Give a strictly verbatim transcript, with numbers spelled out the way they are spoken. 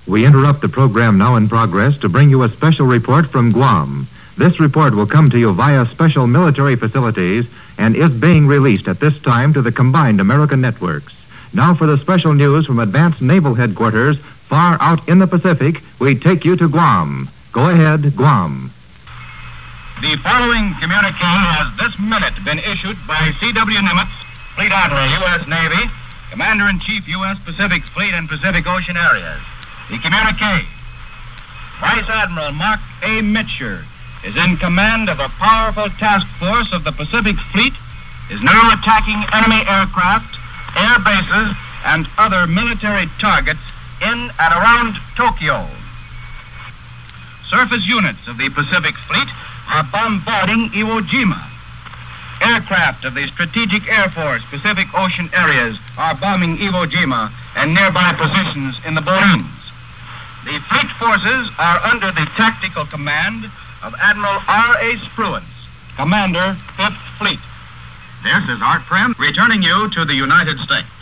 We interrupt the program now in progress to bring you a special report from Guam. This report will come to you via special military facilities and is being released at this time to the combined American networks. Now for the special news from Advanced Naval Headquarters, far out in the Pacific, we take you to Guam. Go ahead, Guam. The following communique has this minute been issued by C W Nimitz, Fleet Admiral, U S Navy, Commander-in-Chief, U S Pacific Fleet and Pacific Ocean Areas. The communique: Vice Admiral Mark A. Mitscher is in command of a powerful task force of the Pacific Fleet, is now attacking enemy aircraft, air bases, and other military targets in and around Tokyo. Surface units of the Pacific Fleet are bombarding Iwo Jima. Aircraft of the Strategic Air Force Pacific Ocean Areas are bombing Iwo Jima and nearby positions in the Boreans. The fleet forces are under the tactical command of Admiral R A Spruance, Commander, Fifth Fleet. This is Art Friend, returning you to the United States.